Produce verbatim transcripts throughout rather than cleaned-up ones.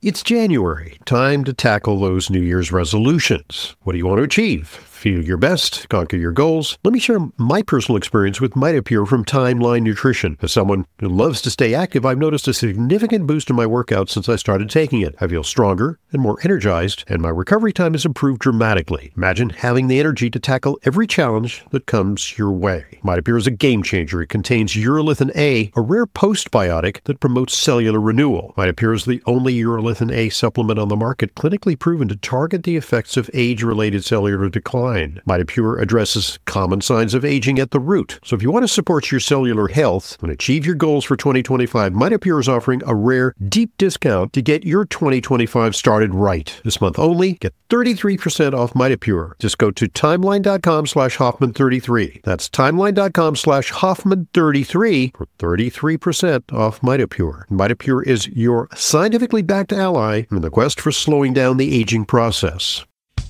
It's January, time to tackle those New Year's resolutions. What do you want to achieve? Feel your best, conquer your goals. Let me share my personal experience with Mitopure from Timeline Nutrition. As someone who loves to stay active, I've noticed a significant boost in my workouts since I started taking it. I feel stronger and more energized, and my recovery time has improved dramatically. Imagine having the energy to tackle every challenge that comes your way. Mitopure is a game changer. It contains urolithin A, a rare postbiotic that promotes cellular renewal. Mitopure is the only urolithin A supplement on the market clinically proven to target the effects of age-related cellular decline. Mitopure addresses common signs of aging at the root. So if you want to support your cellular health and achieve your goals for twenty twenty-five, Mitopure is offering a rare, deep discount to get your twenty twenty-five started right. This month only, get thirty-three percent off Mitopure. Just go to timeline.com slash Hoffman 33. That's timeline.com slash Hoffman 33 for thirty-three percent off Mitopure. Mitopure is your scientifically backed ally in the quest for slowing down the aging process.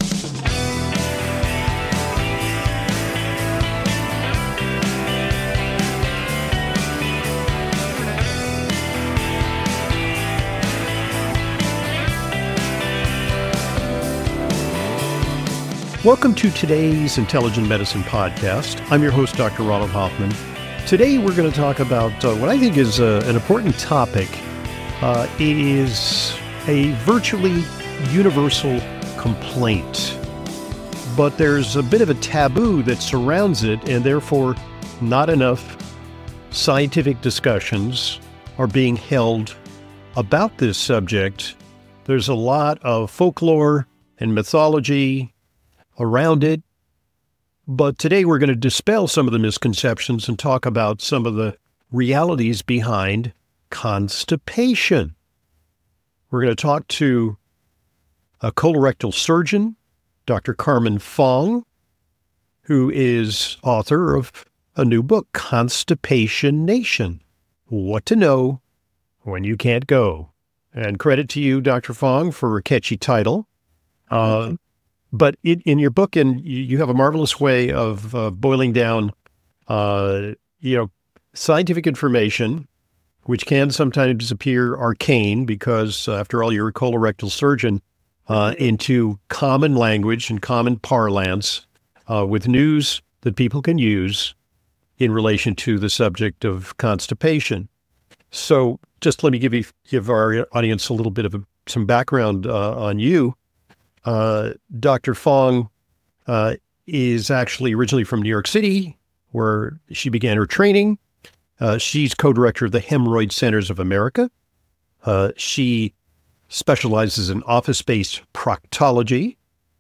Welcome to today's Intelligent Medicine Podcast. I'm your host, Doctor Ronald Hoffman. Today we're going to talk about uh, what I think is uh, an important topic. Uh, it is a virtually universal complaint, but there's a bit of a taboo that surrounds it, and therefore not enough scientific discussions are being held about this subject. There's a lot of folklore and mythology around it, but today we're going to dispel some of the misconceptions and talk about some of the realities behind constipation. We're going to talk to a colorectal surgeon, Doctor Carmen Fong, who is author of a new book, Constipation Nation: What to Know When You Can't Go. And credit to you, Doctor Fong, for a catchy title. Uh, But in, in your book, and you, you have a marvelous way of uh, boiling down, uh, you know, scientific information, which can sometimes appear arcane because, uh, after all, you're a colorectal surgeon, uh, into common language and common parlance uh, with news that people can use in relation to the subject of constipation. So just let me give you give our audience a little bit of a, some background uh, on you. Uh, Doctor Fong uh, is actually originally from New York City, where she began her training. Uh, she's co-director of the Hemorrhoid Centers of America. Uh, she specializes in office-based proctology.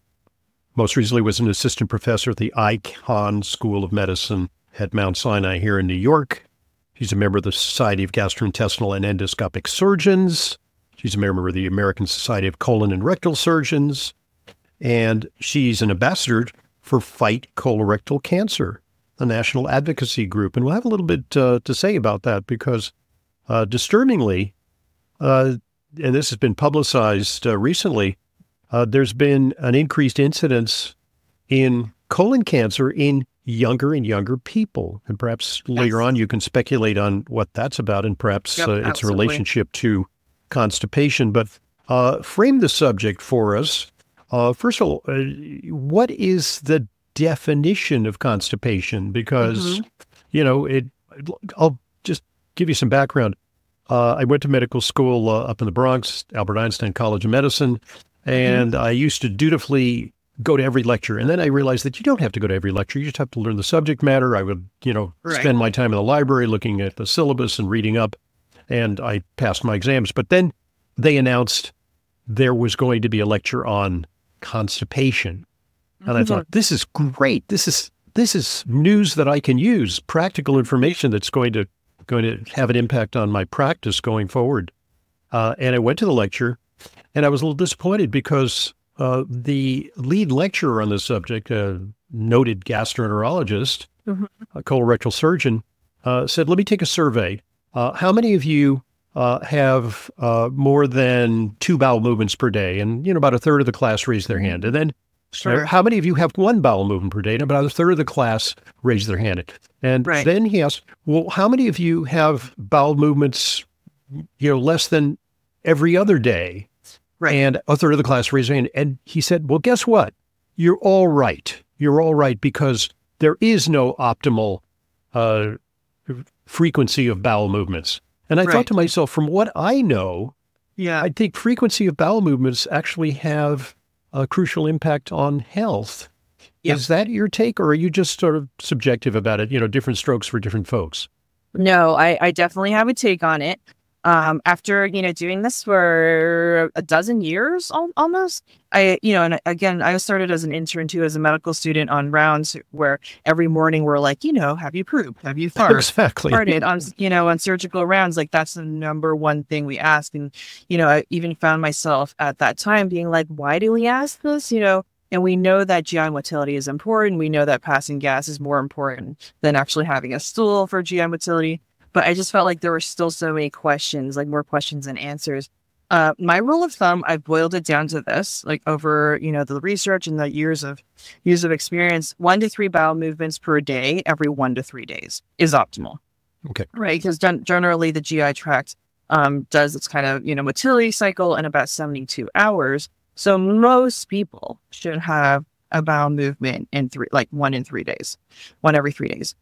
Most recently was an assistant professor at the Icahn School of Medicine at Mount Sinai here in New York. She's a member of the Society of Gastrointestinal and Endoscopic Surgeons. She's a member of the American Society of Colon and Rectal Surgeons, and she's an ambassador for Fight Colorectal Cancer, a national advocacy group. And we'll have a little bit uh, to say about that because, uh, disturbingly, uh, and this has been publicized uh, recently, uh, there's been an increased incidence in colon cancer in younger and younger people. And perhaps yes. later on you can speculate on what that's about, and perhaps yep, uh, it's a relationship to constipation. But uh, frame the subject for us. Uh, first of all, uh, what is the definition of constipation? Because, mm-hmm. you know, it. I'll just give you some background. Uh, I went to medical school uh, up in the Bronx, Albert Einstein College of Medicine, and mm-hmm. I used to dutifully go to every lecture. And then I realized that you don't have to go to every lecture. You just have to learn the subject matter. I would, you know, right. spend my time in the library looking at the syllabus and reading up. And I passed my exams. But then they announced there was going to be a lecture on constipation. And mm-hmm. I thought, this is great. This is this is news that I can use, practical information that's going to going to have an impact on my practice going forward. Uh, and I went to the lecture, and I was a little disappointed because uh, the lead lecturer on the subject, a noted gastroenterologist, mm-hmm. a colorectal surgeon, uh, said, let me take a survey. Uh, how many of you uh, have uh, more than two bowel movements per day? And, you know, about a third of the class raised their hand. And then Sure. How many of you have one bowel movement per day? And about a third of the class raised their hand. And right. then he asked, well, how many of you have bowel movements, you know, less than every other day? Right. And a third of the class raised their hand. And he said, well, guess what? You're all right. You're all right because there is no optimal uh, frequency of bowel movements. And I Right. thought to myself, from what I know, Yeah. I think frequency of bowel movements actually have a crucial impact on health. Yep. Is that your take, or are you just sort of subjective about it? You know, different strokes for different folks. No, I, I definitely have a take on it. Um, after, you know, doing this for a dozen years al- almost, I, you know, and again, I started as an intern too, as a medical student on rounds where every morning we're like, you know, have you pooped? Have you farted? Exactly. Farted on, you know, on surgical rounds. Like that's the number one thing we ask. And, you know, I even found myself at that time being like, why do we ask this? You know, and we know that G I motility is important. We know that passing gas is more important than actually having a stool for G I motility. But I just felt like there were still so many questions, like more questions than answers. Uh, my rule of thumb, I've boiled it down to this, like over, you know, the research and the years of years of experience, one to three bowel movements per day, every one to three days is optimal. Okay. Right. Because gen- generally the G I tract um, does its kind of, you know, motility cycle in about seventy-two hours. So most people should have a bowel movement in three, like one in three days, one every three days.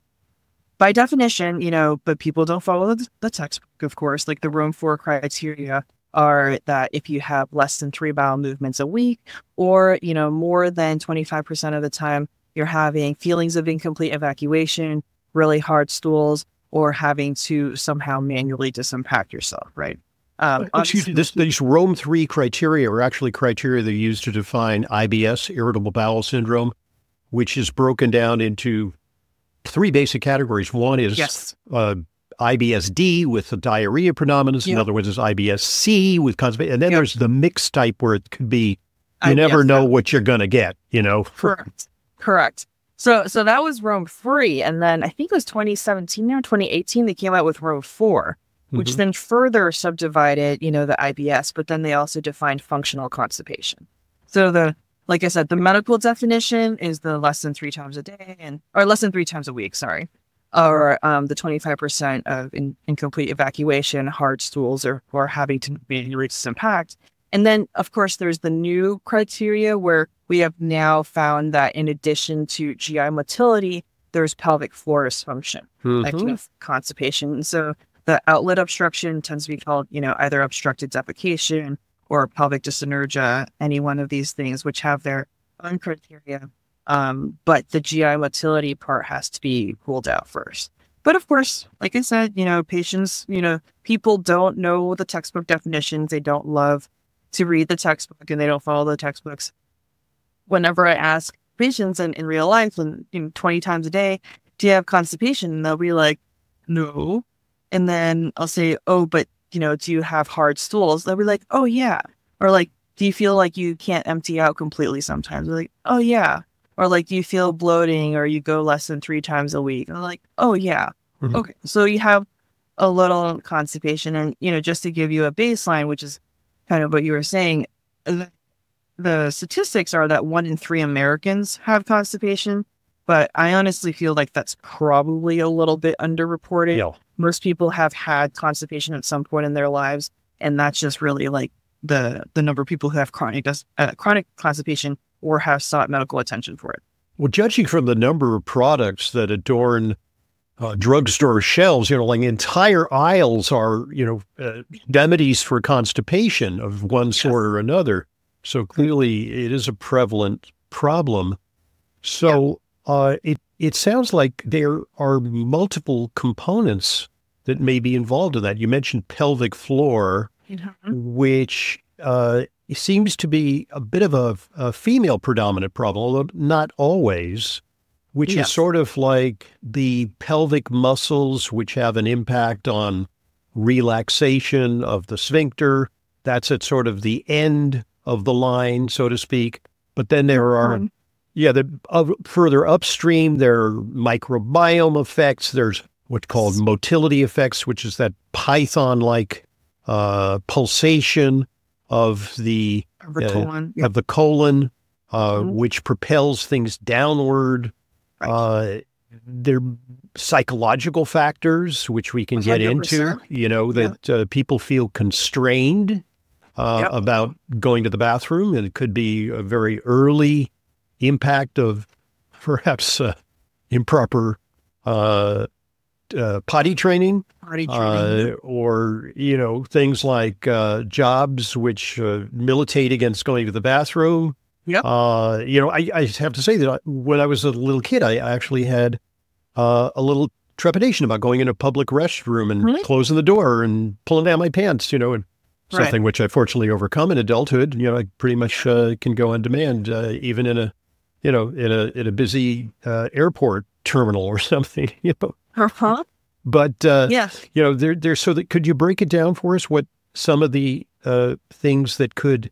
By definition, you know, but people don't follow the, the textbook, of course. Like the Rome four criteria are that if you have less than three bowel movements a week, or, you know, more than twenty-five percent of the time, you're having feelings of incomplete evacuation, really hard stools, or having to somehow manually disimpact yourself, right? Um, Excuse me, this, these Rome three criteria are actually criteria they use to define I B S, irritable bowel syndrome, which is broken down into three basic categories. One is yes. uh, I B S D with the diarrhea predominance. Yep. Another one is I B S C with constipation. And then Yep. there's the mixed type where it could be, you I B S never know F. what you're going to get, you know? Correct. Correct. So so that was Rome three. And then I think it was twenty seventeen now, twenty eighteen, they came out with Rome four, which Mhm. then further subdivided, you know, the I B S, but then they also defined functional constipation. So the, like I said, the medical definition is the less than three times a day and, or less than three times a week, sorry. Or um, the twenty-five percent of in, incomplete evacuation, hard stools, or, or having to manually disimpact. And then, of course, there's the new criteria where we have now found that in addition to G I motility, there's pelvic floor dysfunction, Mhm. like you know, constipation. And so the outlet obstruction tends to be called, you know, either obstructed defecation or pelvic dyssynergia, any one of these things, which have their own criteria. Um, but the G I motility part has to be ruled out first. But of course, like I said, you know, patients, you know, people don't know the textbook definitions. They don't love to read the textbook and they don't follow the textbooks. Whenever I ask patients in, in real life, and you know, twenty times a day, do you have constipation? And they'll be like, no. And then I'll say, oh, but, you know, do you have hard stools? They'll be like, oh, yeah. Or like, do you feel like you can't empty out completely sometimes? They're like, oh, yeah. Or like, do you feel bloating or you go less than three times a week? And I'm like, oh, yeah. Mhm. Okay. So you have a little constipation. And, you know, just to give you a baseline, which is kind of what you were saying, the, the statistics are that one in three Americans have constipation. But I honestly feel like that's probably a little bit underreported. Yeah. Most people have had constipation at some point in their lives. And that's just really like the the number of people who have chronic uh, chronic constipation or have sought medical attention for it. Well, judging from the number of products that adorn uh, drugstore shelves, you know, like entire aisles are, you know, uh, remedies for constipation of one Yes. sort or another. So clearly it is a prevalent problem. So uh, it, it sounds like there are multiple components that may be involved in that. You mentioned pelvic floor, which uh, seems to be a bit of a, a female predominant problem, although not always, which Yes. is sort of like the pelvic muscles, which have an impact on relaxation of the sphincter. That's at sort of the end of the line, so to speak. But then there are, Um, yeah, the uh, further upstream, there are microbiome effects. There's what's called motility effects, which is that python-like uh, pulsation of the the uh, colon. of the colon, uh, Mhm. which propels things downward. Right. Uh, there are psychological factors, which we can get one hundred into, percent. you know, that uh, people feel constrained. uh, Yep. about going to the bathroom, and it could be a very early impact of perhaps uh, improper uh, uh, potty training, Party uh, training. or, you know, things like uh, jobs which uh, militate against going to the bathroom. Yep. Uh, you know, I, I have to say that I, when I was a little kid, I actually had uh, a little trepidation about going in a public restroom and Really? closing the door and pulling down my pants, you know, and Right. something which I fortunately overcome in adulthood. You know, I pretty much uh, can go on demand, uh, even in a, you know, in a in a busy uh, airport terminal or something. You know, Uh-huh. but uh, Yeah. you know, there there's so that could you break it down for us? What some of the uh, things that could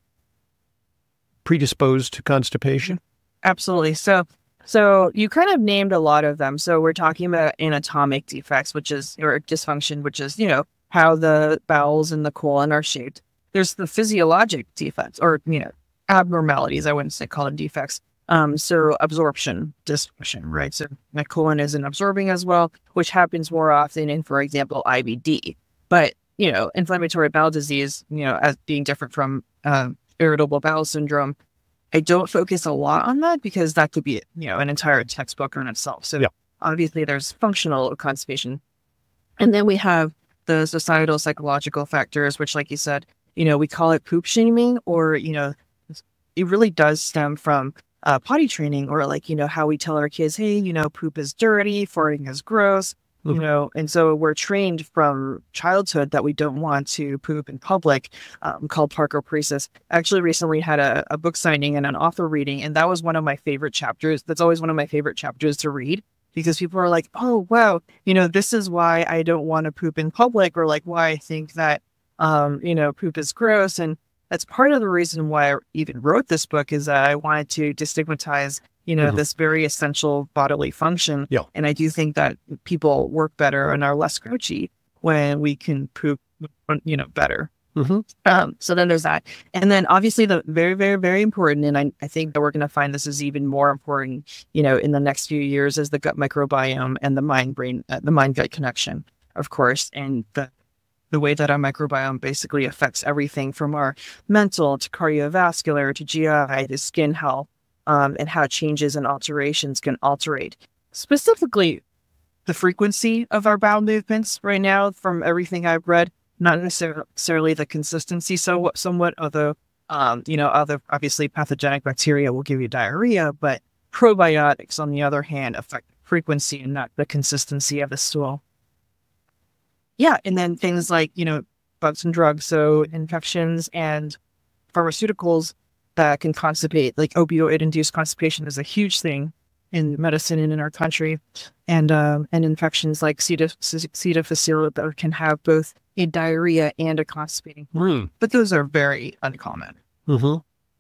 predispose to constipation? Absolutely. So, so you kind of named a lot of them. So we're talking about anatomic defects, which is, or dysfunction, which is, you know, how the bowels and the colon are shaped. There's the physiologic defects, or, you know, abnormalities. I wouldn't say call them defects. Um, so absorption dysfunction, right? So my colon isn't absorbing as well, which happens more often in, for example, I B D. But, you know, inflammatory bowel disease, you know, as being different from um, irritable bowel syndrome, I don't focus a lot on that because that could be, you know, an entire textbook in itself. So Yeah. obviously there's functional constipation. And then we have the societal psychological factors, which, like you said, you know, we call it poop shaming, or, you know, it really does stem from uh, potty training, or like, you know, how we tell our kids, hey, you know, poop is dirty, farting is gross, you Mhm. know, and so we're trained from childhood that we don't want to poop in public, um, called parkopresis. I actually recently had a, a book signing and an author reading, and that was one of my favorite chapters. That's always one of my favorite chapters to read, because people are like, oh, wow, you know, this is why I don't want to poop in public, or like why I think that, um, you know, poop is gross. And that's part of the reason why I even wrote this book, is that I wanted to destigmatize, you know, Mhm. this very essential bodily function. Yeah. And I do think that people work better and are less grouchy when we can poop, you know, better. Mm-hmm. Um, so then there's that. And then obviously the very, very, very important, and I, I think that we're going to find this is even more important, you know, in the next few years, is the gut microbiome and the mind-brain, uh, the mind-gut connection, of course, and the the way that our microbiome basically affects everything from our mental to cardiovascular to G I to skin health, um, and how changes and alterations can alterate specifically the frequency of our bowel movements right now, from everything I've read, not necessarily the consistency. So somewhat, although, um, you know, other obviously pathogenic bacteria will give you diarrhea, but probiotics, on the other hand, affect frequency and not the consistency of the stool. Yeah. And then things like, you know, bugs and drugs. So infections and pharmaceuticals that can constipate, like opioid induced constipation is a huge thing in medicine and in our country. And, um, and infections like C. diff- C. difficile that can have both a diarrhea and a constipating. Mm. But those are very uncommon. Mm-hmm.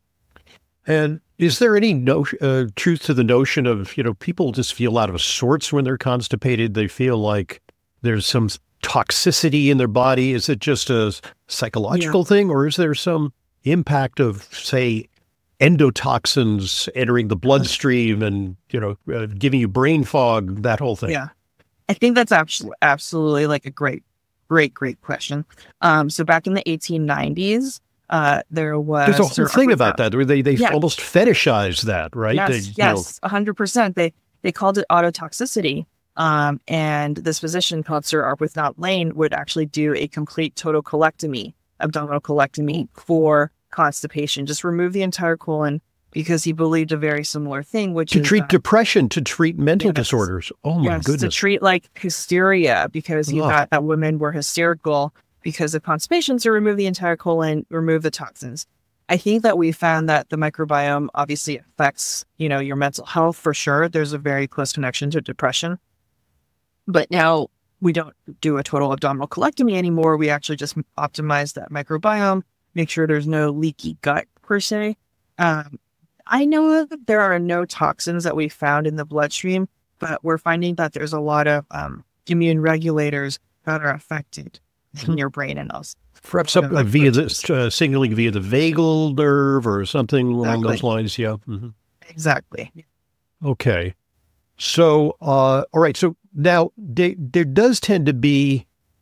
And is there any no, uh, truth to the notion of, you know, people just feel out of sorts when they're constipated? They feel like there's some toxicity in their body. Is it just a psychological thing, or is there some impact of, say, endotoxins entering the bloodstream and, you know, uh, giving you brain fog, that whole thing? Yeah. I think that's absolutely, absolutely like a great, great, great question. Um, so back in the eighteen nineties, uh, there was... There's a whole thing about that where they, they Yeah. almost fetishize that, right? Yes, They, you yes, one hundred percent. They they called it autotoxicity. Um, and this physician called Sir Arbuthnot Lane would actually do a complete total colectomy, abdominal colectomy for constipation. Just remove the entire colon, because he believed a very similar thing, which To is treat that- depression, to treat mental Yes. disorders. Oh my yes, goodness. to treat like hysteria, because he Ugh. thought that women were hysterical because of constipation. So remove the entire colon, remove the toxins. I think that we found that the microbiome obviously affects, you know, your mental health for sure. There's a very close connection to depression. But now we don't do a total abdominal colectomy anymore. We actually just optimize that microbiome, make sure there's no leaky gut per se. Um, I know that there are no toxins that we found in the bloodstream, but we're finding that there's a lot of um, immune regulators that are affected in your brain and us. Perhaps up, like via the uh, signaling via the vagal nerve or something along those Exactly. lines. Yeah. Mhm. Exactly. Okay. So, uh, all right. So now they, there does tend to be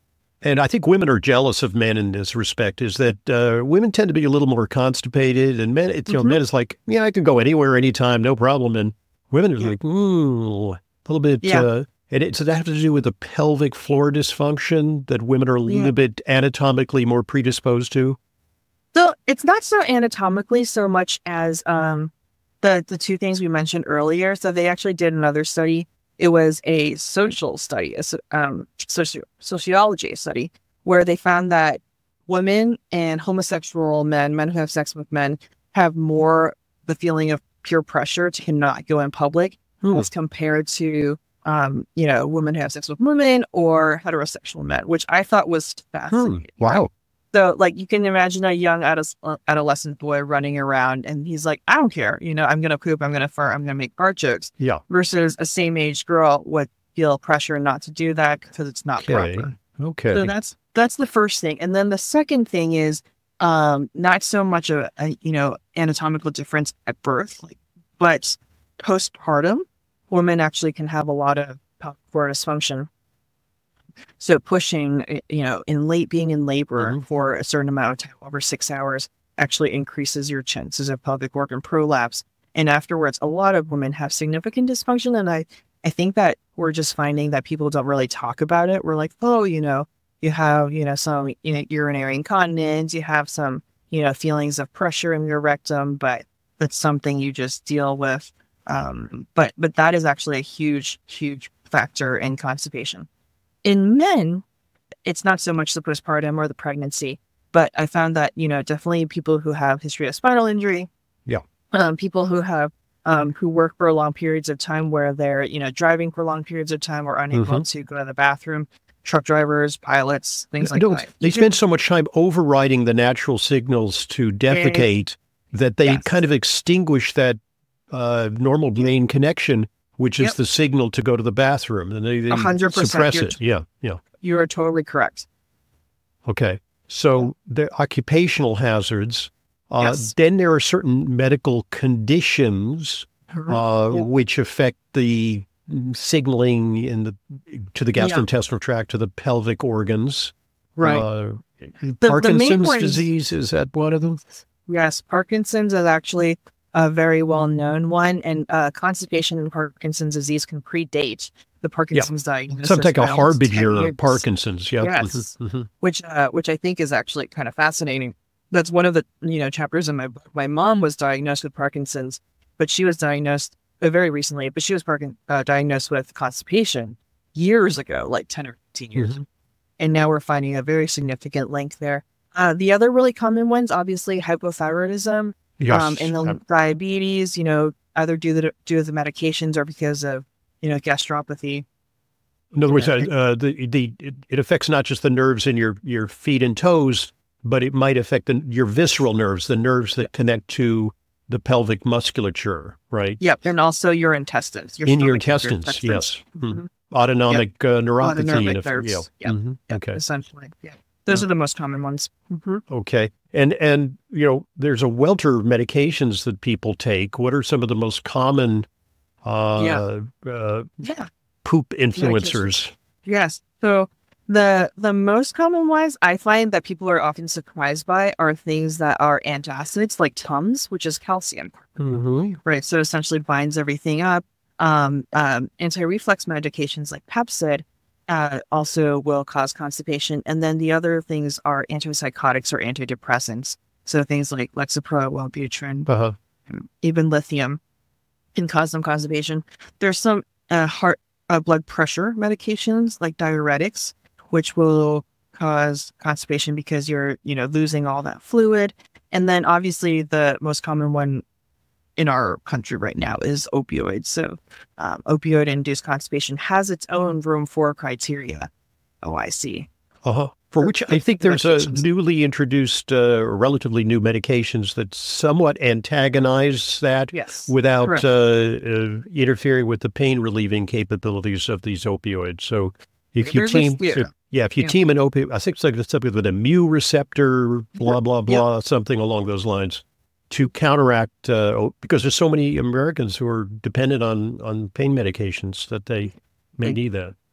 and I think women are jealous of men in this respect, is that uh, women tend to be a little more constipated, and men, it, you know, Mm-hmm. men is like, yeah, I can go anywhere, anytime, no problem. And women are Yeah. like, ooh, a little bit, Yeah. uh, and it, does that have to do with the pelvic floor dysfunction that women are a Yeah. little bit anatomically more predisposed to? So it's not so anatomically so much as um, the the two things we mentioned earlier. So they actually did another study. It was a social study, a so- um, soci- sociology study, where they found that women and homosexual men, men who have sex with men, have more the feeling of peer pressure to not go in public Hmm. as compared to um, you know, women who have sex with women or heterosexual men, which I thought was fascinating. Hmm. Wow. So, like, you can imagine a young ados- adolescent boy running around and he's like, I don't care. You know, I'm going to poop, I'm going to fart, I'm going to make fart jokes. Yeah. Versus a same age girl would feel pressure not to do that because it's not Okay. proper. Okay. So that's that's the first thing. And then the second thing is um, not so much a, a, you know, anatomical difference at birth, like, but postpartum, women actually can have a lot of pelvic floor dysfunction. So pushing, you know, in late being in labor Mhm. for a certain amount of time, over six hours, actually increases your chances of pelvic organ prolapse. And afterwards, a lot of women have significant dysfunction. And I, I think that we're just finding that people don't really talk about it. We're like, oh, you know, you have, you know, some you know, urinary incontinence, you have some, you know, feelings of pressure in your rectum, but that's something you just deal with. Um, but but that is actually a huge, huge factor in constipation. In men, it's not so much the postpartum or the pregnancy, but I found that, you know, definitely people who have history of spinal injury, Yeah. um, people who have, um, who work for long periods of time where they're, you know, driving for long periods of time or unable to go to the bathroom, truck drivers, pilots, things like No, that. they spend so much time overriding the natural signals to defecate that they Yes. kind of extinguish that uh, normal brain connection, which is Yep. the signal to go to the bathroom, and they, they A hundred percent. suppress You're it. Yeah, yeah. You are totally correct. Okay. So the occupational hazards. Uh, Yes. Then there are certain medical conditions uh, Yeah. which affect the signaling in the to the Yeah. gastrointestinal tract, to the pelvic organs. Right. Uh, the main Parkinson's one is- disease, is that one of them? Yes, Parkinson's is actually a very well-known one, and uh, constipation and Parkinson's disease can predate the Parkinson's diagnosis. Something like a by almost ten harbinger years, of Parkinson's. Yeah. Yes. Mhm, mhm. which uh, which I think is actually kind of fascinating. That's one of the you know chapters in my book. My mom was diagnosed with Parkinson's, but she was diagnosed uh, very recently. But she was Parkin- uh, diagnosed with constipation years ago, like ten or fifteen years, Mhm. and now we're finding a very significant link there. Uh, the other really common ones, obviously, hypothyroidism. Yes. Um, and the Uh, diabetes, you know, either due to due to the medications or because of, you know, gastropathy. In other words, Yeah. uh, uh, the, the, it, it affects not just the nerves in your, your feet and toes, but it might affect the, your visceral nerves, the nerves that connect to the pelvic musculature, right? Yep. And also your intestines. In your stomach and intestines, yes. Mhm. Mhm. Autonomic uh, neuropathy. Autonomic and if- nerves, yeah. yeah. Mhm. Yep, Okay. essentially. Yeah. Those are the most common ones. Mhm. Okay. And, and, you know, there's a welter of medications that people take. What are some of the most common uh, uh, Yeah. poop influencers? Yes. So the the most common ones I find that people are often surprised by are things that are antacids like Tums, which is calcium. Mm-hmm. Right. So essentially binds everything up. Um, um, anti-reflux medications like Pepcid uh, also will cause constipation. And then the other things are antipsychotics or antidepressants. So things like Lexapro, Wellbutrin, Uh-huh. even lithium can cause some constipation. There's some uh, heart uh, blood pressure medications like diuretics, which will cause constipation because you're, you know, losing all that fluid. And then obviously the most common one in our country right now is opioids. So um, opioid-induced constipation has its own room for criteria. Oh, I see. Uh-huh. For which I think there's a medications. newly introduced, uh, relatively new medications that somewhat antagonize that Yes. without correct. uh, uh, interfering with the pain relieving capabilities of these opioids. So if you There's a- team, yeah. if- yeah, if you Yeah. team an opioid, I think it's like something with a mu receptor, blah, blah, Yeah. blah, something along those lines to counteract, uh, o- because there's so many Americans who are dependent on, on pain medications that they may Right. need that.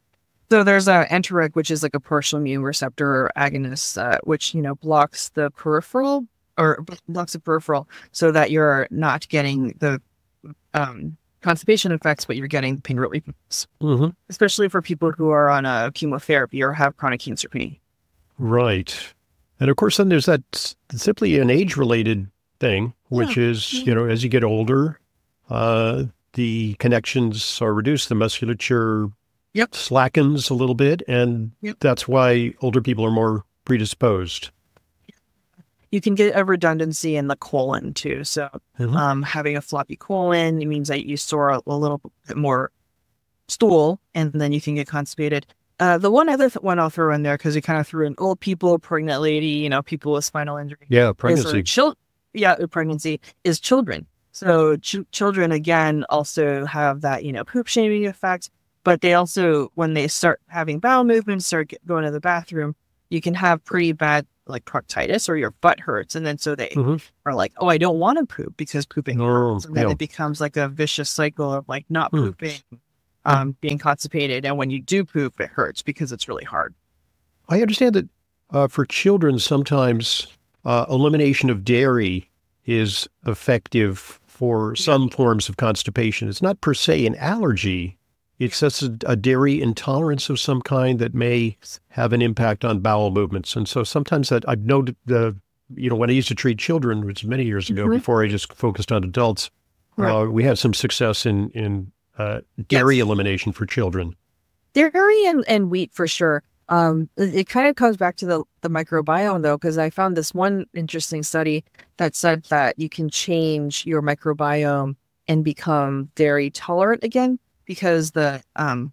So there's a Enterec, which is like a partial immune receptor agonist, uh, which, you know, blocks the peripheral or b- blocks the peripheral so that you're not getting the um, constipation effects, but you're getting pain relief effects, Mm-hmm. especially for people who are on a chemotherapy or have chronic cancer pain. Right. And of course, then there's that s- simply an age-related thing, which Yeah. is, you know, as you get older, uh, the connections are reduced, the musculature Yep. slackens a little bit, and Yep. that's why older people are more predisposed. You can get a redundancy in the colon too. So Mhm. um, having a floppy colon, it means that you store a, a little bit more stool, and then you can get constipated. Uh, the one other th- one I'll throw in there, because you kind of threw in old people, pregnant lady, you know, people with spinal injury. Yeah, Is pregnancy. or chil- yeah, uh, pregnancy is children. So ch- children, again, also have that, you know, poop shaming effect. But they also, when they start having bowel movements, start get, going to the bathroom, you can have pretty bad like proctitis or your butt hurts. And then so they Mhm. are like, oh, I don't want to poop because pooping Oh, hurts. And then yeah. it becomes like a vicious cycle of like not Hmm. pooping, um, being constipated. And when you do poop, it hurts because it's really hard. I understand that uh, for children, sometimes uh, elimination of dairy is effective for some forms of constipation. It's not per se an allergy. It's just a, a dairy intolerance of some kind that may have an impact on bowel movements. And so sometimes that I've noted the, you know, when I used to treat children, which was many years ago, Mhm. before I just focused on adults, Right. uh, we had some success in, in uh, dairy Yes. elimination for children. Dairy and, and wheat for sure. Um, it, it kind of comes back to the, the microbiome though, because I found this one interesting study that said that you can change your microbiome and become dairy tolerant again because the um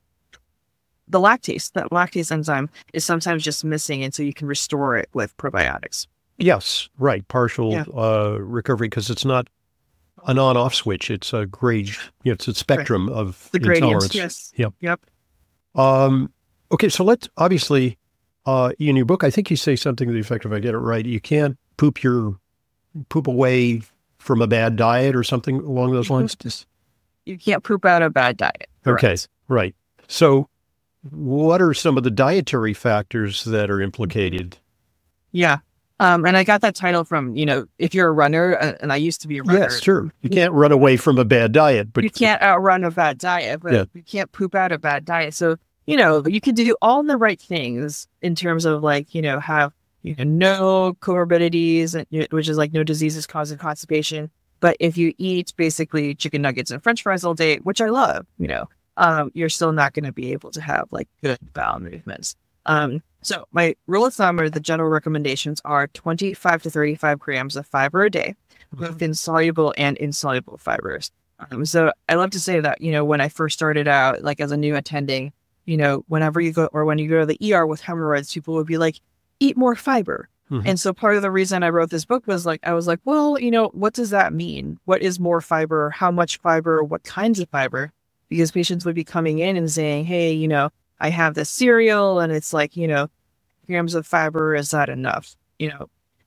the lactase, that lactase enzyme is sometimes just missing, and so you can restore it with probiotics. Yes, right. Partial Yeah. uh, recovery because it's not an on-off switch. It's a grade. You know, it's a spectrum of The gradient, intolerance. yes. Yep. Yep. Um, okay, so let's obviously uh, in your book, I think you say something to the effect, if I get it right, you can't poop your poop away from a bad diet or something along those lines. You can't poop out a bad diet. Okay, Correct. right. So, what are some of the dietary factors that are implicated? Yeah. Um, and I got that title from, you know, if you're a runner, uh, and I used to be a runner. Yes, sure. You can't run away from a bad diet, but You can't outrun a bad diet, but Yeah. you can't poop out a bad diet. So, you know, you can do all the right things in terms of like, you know, have, you know, no comorbidities, and you- which is like no diseases causing constipation. But if you eat basically chicken nuggets and French fries all day, which I love, you know, um, you're still not going to be able to have like good bowel movements. Um, so my rule of thumb or the general recommendations are twenty-five to thirty-five grams of fiber a day, both insoluble and insoluble fibers. Um, so I love to say that, you know, when I first started out, like as a new attending, you know, whenever you go or when you go to the E R with hemorrhoids, people would be like, eat more fiber. Mhm. And so part of the reason I wrote this book was like, I was like, well, you know, what does that mean? What is more fiber? How much fiber? What kinds of fiber? Because patients would be coming in and saying, hey, you know, I have this cereal and it's like, you know, grams of fiber, is that enough? You know,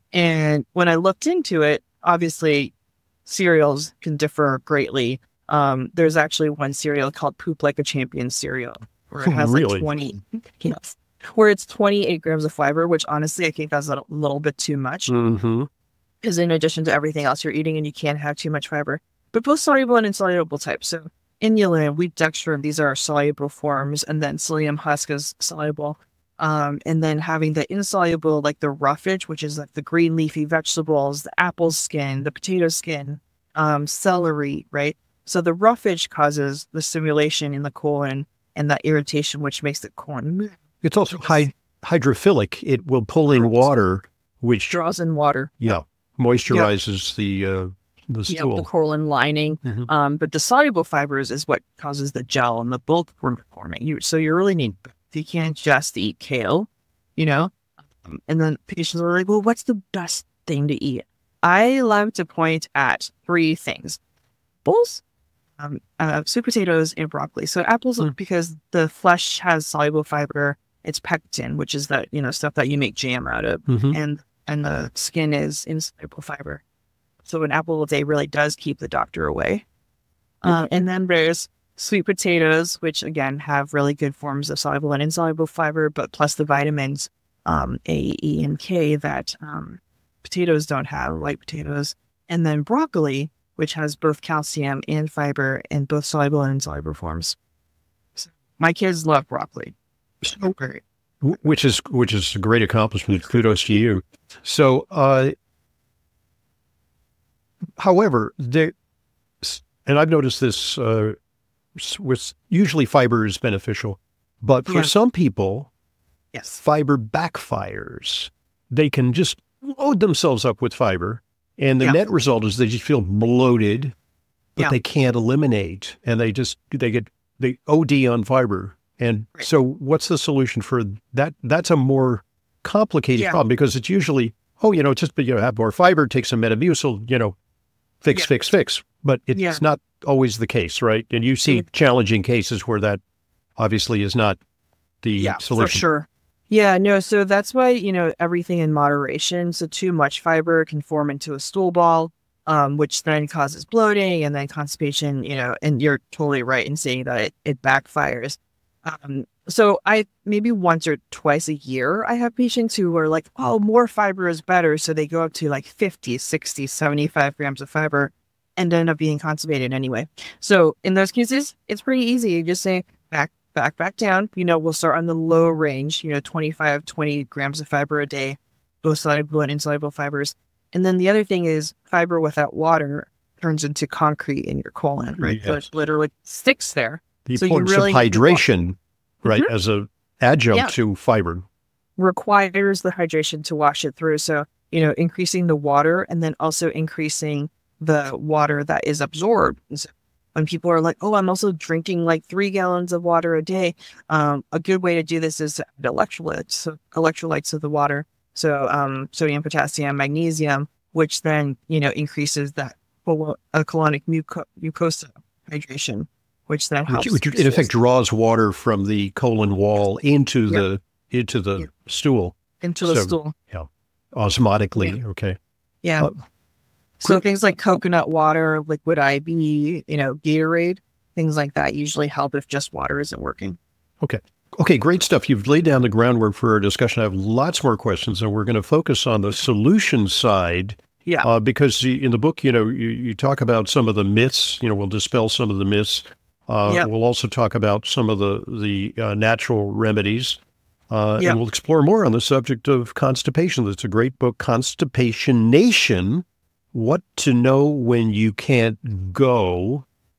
and when I looked into it, obviously cereals can differ greatly. Um, there's actually one cereal called Poop Like a Champion cereal where it has Really? like twenty, yes, where it's twenty-eight grams of fiber, which honestly I think that's a little bit too much Mm-hmm. because in addition to everything else you're eating, and you can't have too much fiber, but both soluble and insoluble types. So inulin, wheat dextrin, these are soluble forms, and then psyllium husk is soluble. Um, and then having the insoluble, like the roughage, which is like the green leafy vegetables, the apple skin, the potato skin, um, celery, right? So the roughage causes the stimulation in the colon and that irritation, which makes the colon move, It's also hy- hydrophilic. It will pull in water, which draws in water. yeah moisturizes the uh, the Yep, stool. the colon lining. Mhm. Um, but the soluble fibers is what causes the gel and the bulk form- forming. You so you really need. You can't just eat kale, you know. Um, and then patients are like, "Well, what's the best thing to eat?" I love to point at three things: apples, um, uh, sweet potatoes, and broccoli. So apples Mm. because the flesh has soluble fiber. It's pectin, which is that you know stuff that you make jam out of, Mhm. and and the skin is insoluble fiber. So an apple a day really does keep the doctor away. Uh, and then there's sweet potatoes, which again have really good forms of soluble and insoluble fiber, but plus the vitamins um, A, E, and K that um, potatoes don't have, white potatoes. And then broccoli, which has both calcium and fiber in both soluble and insoluble forms. So my kids love broccoli. So great. Which is which is a great accomplishment. Kudos to you. So, uh, however, there, and I've noticed this uh, with usually fiber is beneficial, but for Yeah. some people, Yes. fiber backfires. They can just load themselves up with fiber, and the Yeah. net result is they just feel bloated, but Yeah. they can't eliminate, and they just they get they O D on fiber. And Right. so, what's the solution for that? That's a more complicated Yeah. problem because it's usually, oh, you know, just you know, have more fiber, take some Metamucil, you know, fix, Yeah. fix, fix. But it's Yeah. not always the case, right? And you see Mm. challenging cases where that obviously is not the Yeah, solution. for sure. Yeah, no, so that's why, you know, everything in moderation. So too much fiber can form into a stool ball, um, which then causes bloating and then constipation, you know, and you're totally right in saying that it, it backfires. Um, so I maybe once or twice a year, I have patients who are like, oh, more fiber is better. So they go up to like fifty, sixty, seventy-five grams of fiber and end up being constipated anyway. So in those cases, it's pretty easy. You just say back, back, back down. You know, we'll start on the low range, you know, twenty-five, twenty grams of fiber a day, both soluble and insoluble fibers. And then the other thing is fiber without water turns into concrete in your colon, right? So Yes. it literally sticks there. The So you importance really of need to wa- hydration, right, Mhm. as a adjunct Yeah. to fiber. Requires the hydration to wash it through. So, you know, increasing the water and then also increasing the water that is absorbed. And so when people are like, oh, I'm also drinking like three gallons of water a day, um, a good way to do this is to add electrolytes, so electrolytes of the water. So um, sodium, potassium, magnesium, which then, you know, increases that colo- uh, colonic muco- mucosa hydration, which then helps. Which, which in effect draws water from the colon wall into Yeah. the into the Yeah. stool into the so- stool. osmotically. Okay. Yeah. Uh, So things like coconut water, liquid I V, you know, Gatorade, things like that usually help if just water isn't working. Okay, great stuff. You've laid down the groundwork for our discussion. I have lots more questions, and we're going to focus on the solution side Yeah. uh, because you- in the book, you know, you, you talk about some of the myths. You know, we'll dispel some of the myths. Uh, Yeah. We'll also talk about some of the the uh, natural remedies, uh, Yeah. and we'll explore more on the subject of constipation. It's a great book, Constipation Nation: What to Know When You Can't Go.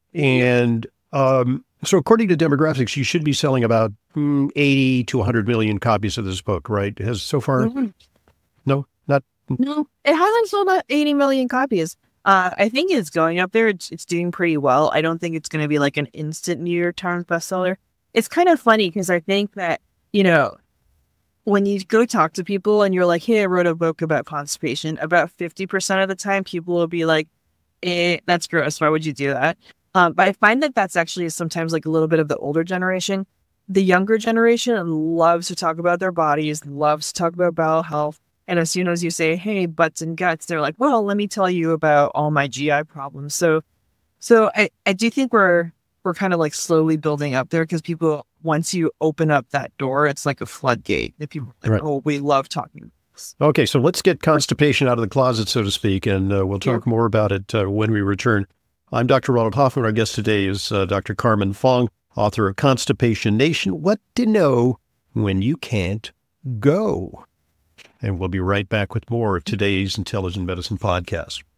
And um, so, according to demographics, you should be selling about mm, eighty to one hundred million copies of this book, right? Has so far? Mhm. No, not. No, it hasn't sold out eighty million copies. Uh, I think it's going up there. It's, it's doing pretty well. I don't think it's going to be like an instant New York Times bestseller. It's kind of funny because I think that, you know, when you go talk to people and you're like, hey, I wrote a book about constipation, about fifty percent of the time people will be like, eh, that's gross. Why would you do that? Um, but I find that that's actually sometimes like a little bit of the older generation. The younger generation loves to talk about their bodies, loves to talk about bowel health. And as soon as you say, hey, butts and guts, they're like, well, let me tell you about all my G I problems. So, so I, I do think we're, we're kind of like slowly building up there because people, once you open up that door, it's like a floodgate. If people are like, Right. oh, we love talking about this. Okay, so let's get constipation out of the closet, so to speak, and uh, we'll talk Yeah. more about it uh, when we return. I'm Doctor Ronald Hoffman. Our guest today is uh, Doctor Carmen Fong, author of Constipation Nation: What to Know When You Can't Go. And we'll be right back with more of today's Intelligent Medicine Podcast.